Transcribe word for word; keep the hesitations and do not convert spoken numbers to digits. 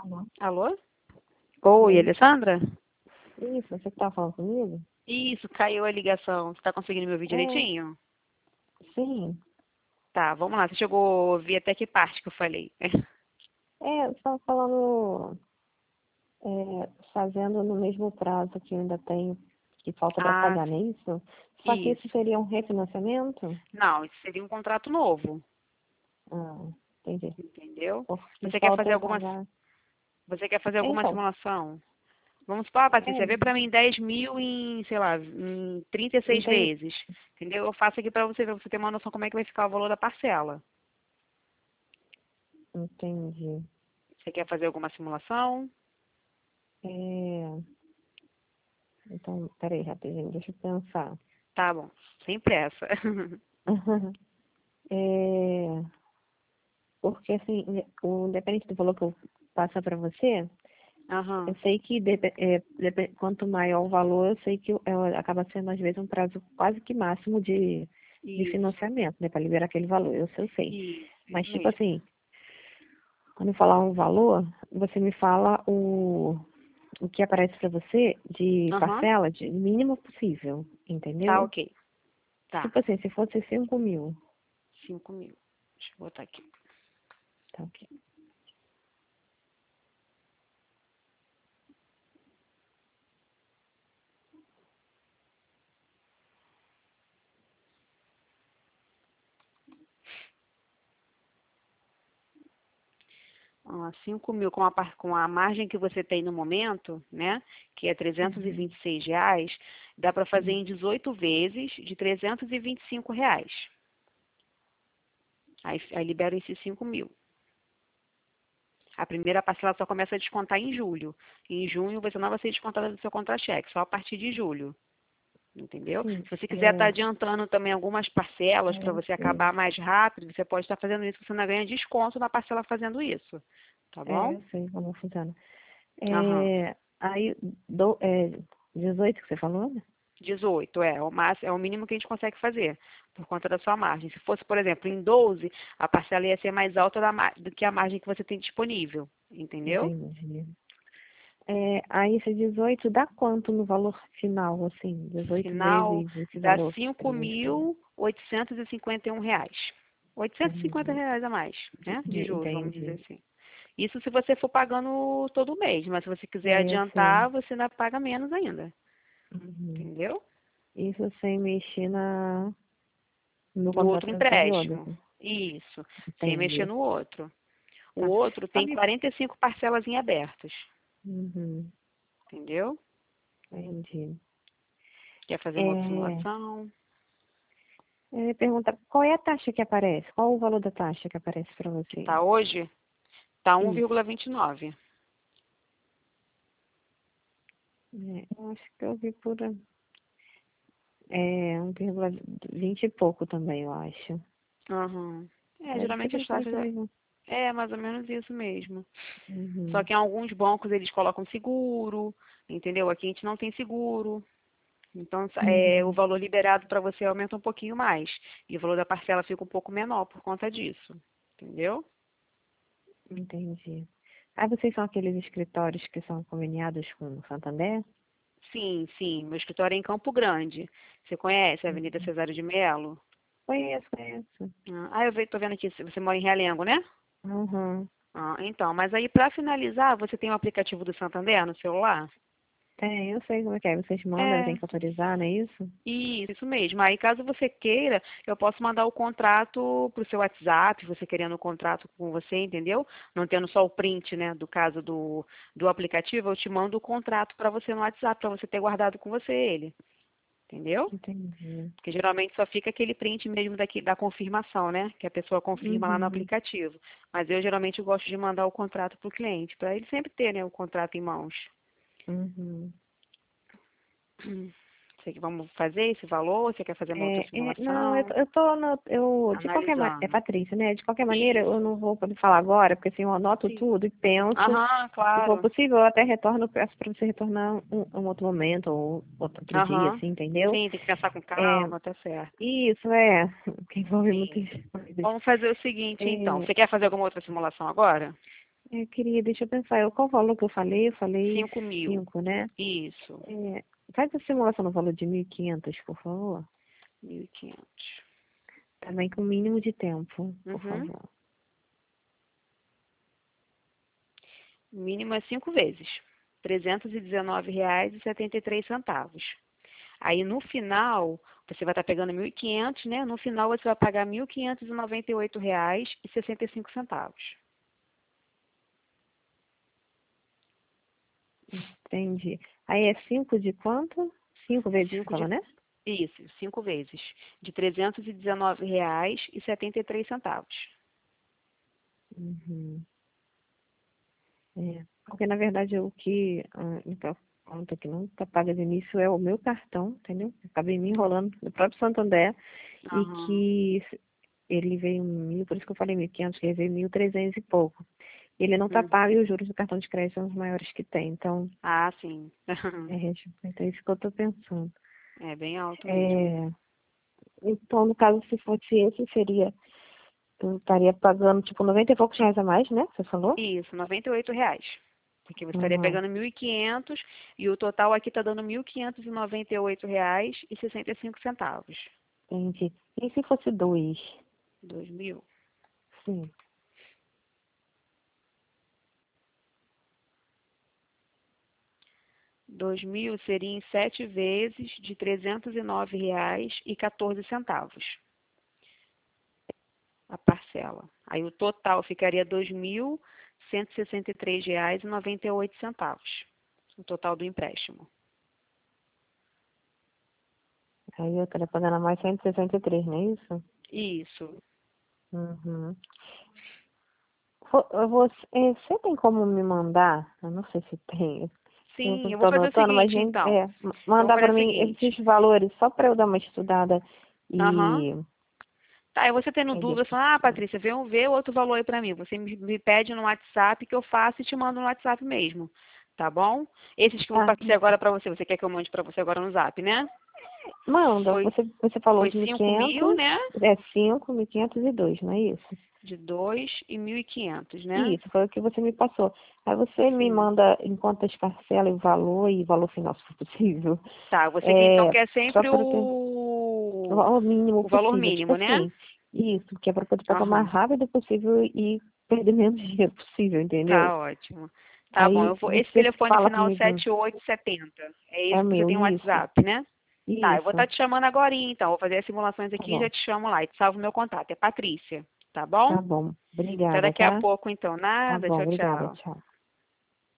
Alô? Alô? Oi, Oi. Alessandra? Isso, você que tá falando comigo? Isso, caiu a ligação. Você está conseguindo me ouvir É, direitinho? sim. Tá, vamos lá. Você chegou a ouvir até que parte que eu falei? É, você tava falando, é, fazendo no mesmo prazo que eu ainda tenho, que falta para Ah, pagar, não é isso? Só que isso isso. seria um refinanciamento? Não, isso seria um contrato novo, Ah, entendi. entendeu? Porque Você quer falta fazer eu alguma, pagar. você quer fazer alguma Então, simulação? Vamos supor, Patrícia, vê é, para mim dez mil em, sei lá, em trinta e seis entendi. vezes, entendeu? Eu faço aqui para você, para você ter uma noção como é que vai ficar o valor da parcela. Entendi. Você quer fazer alguma simulação? É, então, peraí, rapidinho, deixa eu pensar. Tá bom, sem pressa. É, porque assim, o independente do valor que eu passar para você, eu Aham, sei que depe- é, depe- quanto maior o valor, eu sei que é, acaba sendo às vezes um prazo quase que máximo de, de isso, financiamento, né, para liberar aquele valor, eu sei, eu sei. isso, Mas isso tipo mesmo. assim, quando eu falar um valor, você me fala o, o que aparece para você de Aham, parcela de mínimo possível, tá entendeu? ok. Tá, Tipo assim, se fosse cinco mil, cinco mil. Deixa eu botar aqui. tá ok. Ó, cinco mil com a, par- com a margem que você tem no momento, né? Que é trezentos e e Uhum. vinte e seis reais, dá para fazer Uhum. em dezoito vezes de trezentos e e vinte e cinco reais. Aí, aí libera esses cinco mil. A primeira parcela só começa a descontar em julho. Em junho você não vai ser descontada do seu contra-cheque, só a partir de julho. Entendeu? Sim, Se você quiser estar é, adiantando também algumas parcelas para é, você sim. acabar mais rápido, você pode estar fazendo isso, você ainda ganha desconto na parcela fazendo isso. Tá É, bom? eu sei como funciona. Aham. É, aí, do, é, dezoito que você falou, né? dezoito, é, o máximo, é o mínimo que a gente consegue fazer, por conta da sua margem. Se fosse, por exemplo, em doze, a parcela ia ser mais alta da ma- do que a margem que você tem disponível, entendeu? Entendi. É, aí esse dezoito dá quanto no valor final, assim? Dezoito Final vezes esse dá valor que cinco você me falou. mil oitocentos e cinquenta e um reais. oitocentos e cinquenta Entendi. reais a mais, De- né? De de- juros, vamos dizer Entendi. assim. Isso se você for pagando todo mês, mas se você quiser É, sim. adiantar, você ainda paga menos ainda, Uhum. entendeu? Isso sem mexer na, no No contrato outro anterior, empréstimo. assim. Isso, sem mexer Entendi. no outro. O Tá. outro tem Sabe? quarenta e cinco parcelas em abertas, Uhum. entendeu? Entendi. Quer fazer uma outra É, simulação? eu ia perguntar, qual é a taxa que aparece? Qual o valor da taxa que aparece para Que você? tá hoje, tá Isso. um vírgula vinte e nove. É, eu acho que eu vi por é, um vírgula vinte e pouco também, eu acho. Aham. É, Deve ser geralmente as isso isso taxas mesmo. é, é mais ou menos isso mesmo. Só Uhum. que em alguns bancos eles colocam seguro, entendeu? Aqui a gente não tem seguro. Então é, o Uhum. valor liberado para você aumenta um pouquinho mais. E o valor da parcela fica um pouco menor por conta disso. Entendeu? Entendi. Ah, vocês são aqueles escritórios que são conveniados com o Santander? Sim, sim. Meu escritório é em Campo Grande. Você conhece a Avenida Uhum. Cesário de Melo? Conheço, conheço. Ah, eu ve- tô vendo aqui, você mora em Realengo, né? Uhum. Ah, então, mas aí para finalizar, você tem o aplicativo do Santander no celular? Tem, eu sei como é que é. Vocês mandam, eu É, tenho que autorizar, não é isso? isso, isso mesmo. Aí, caso você queira, eu posso mandar o contrato para o seu WhatsApp, você querendo o contrato com você, entendeu? Não tendo só o print, né, do caso do, do aplicativo, eu te mando o contrato para você no WhatsApp, para você ter guardado com você ele, entendeu? Entendi. Porque geralmente só fica aquele print mesmo daqui, da confirmação, né? Que a pessoa confirma lá no Uhum. aplicativo. Mas eu geralmente gosto de mandar o contrato para o cliente, para ele sempre ter, né, o contrato em mãos. Uhum. Você que vamos fazer esse valor? Você quer fazer uma outra É, é, não, eu, tô- simulação? eu tô no, eu, de qualquer maneira, é Analisando. Patrícia, né? De qualquer maneira, eu Isso. não vou poder falar agora, porque assim, eu anoto Sim. tudo e penso. Aham, Se for claro. possível, eu até retorno, peço para você retornar um, um outro momento ou outro dia, Aham. assim, entendeu? Sim, tem que pensar com É, calma, tá certo. isso, é, que envolve muitas Sim. coisas. Vamos fazer o seguinte, então. É, Você quer fazer alguma outra simulação agora? Eu queria, deixa eu pensar, eu, qual valor que eu falei? Eu falei Cinco mil. cinco, né? Isso. É, faz a simulação no valor de mil e quinhentos, por favor. Mil e quinhentos. Também com o mínimo de tempo, por Uhum. favor. O mínimo é cinco vezes. trezentos e dezenove reais e setenta e três centavos. Aí no final, você vai estar pegando mil e quinhentos, né? No final você vai pagar mil quinhentos e noventa e oito reais e sessenta e cinco centavos. Entendi. Aí é cinco de quanto? Cinco vezes, você Cinco falou, de né? Isso, cinco vezes. De trezentos e dezenove reais e setenta e três centavos. Uhum. É. Porque, na verdade, o que a única conta que nunca paga de início é o meu cartão, entendeu? Eu acabei me enrolando no próprio Santander e Aham. que ele veio mil, por isso que eu falei mil e quinhentos, que ele veio mil e trezentos e pouco. Ele não está Uhum. pago e os juros do cartão de crédito são os maiores que tem. Então, Ah, sim. é, então é isso que eu estou pensando. É bem alto mesmo. É, então, no caso, se fosse esse, seria, eu estaria pagando, tipo, noventa e poucos reais a mais, né? Você falou? Isso, noventa e oito reais. Porque você estaria Uhum, pegando mil e quinhentos e o total aqui está dando mil quinhentos e noventa e oito reais e sessenta e cinco centavos. entendi. E se fosse dois? Dois mil. Sim. Dois mil seria em sete vezes de trezentos e nove reais e quatorze centavos a parcela. Aí o total ficaria dois mil cento e sessenta e três reais e noventa e oito centavos. O total do empréstimo. Aí eu estaria pagando mais cento e sessenta e três, não é isso? Isso. Uhum. Vo- Você, eh, você tem como me mandar? Eu não sei se tem. Eu Sim, não eu vou estou fazer o anotando, mas seguinte, gente, então. é, m- Eu vou mandar fazer para o mim seguinte. esses valores só para eu dar uma estudada Aham. e, Tá, e você tendo e dúvida, depois. fala, ah, Patrícia, vê, um- vê outro valor aí pra mim. Você me, me pede no WhatsApp que eu faço e te mando no WhatsApp mesmo. Tá bom? Esses que eu Ah, passei agora pra você, você quer que eu mande pra você agora no Zap, né? manda. Foi, Você, você falou foi de mil e cinco mil, quinhentos, né? é cinco, mil quinhentos e dois, não é isso? De dois e mil e quinhentos, né? Isso, foi o que você me passou. Aí você me Sim. manda em quantas parcelas o valor e o valor final, se for possível. Tá, você que então É, quer só sempre para eu ter o o, valor mínimo o valor possível. Tipo mínimo, né? assim, isso, que é para poder pagar o mais Aham. rápido possível e perder menos dinheiro possível, entendeu? Tá ótimo. Tá bom, Aí eu vou. Esse você telefone fala final comigo, sete oito setenta. É é esse o que você meu, tem o isso, WhatsApp, né? Tá, eu vou estar isso, te chamando agora, então. Vou fazer as simulações tá aqui e já bom, te chamo lá. E te salvo meu contato. É Patrícia. Tá bom? tá bom. Até Obrigada, daqui a tá? pouco, então. Tá Nada. bom, Tchau, obrigada, tchau. tchau.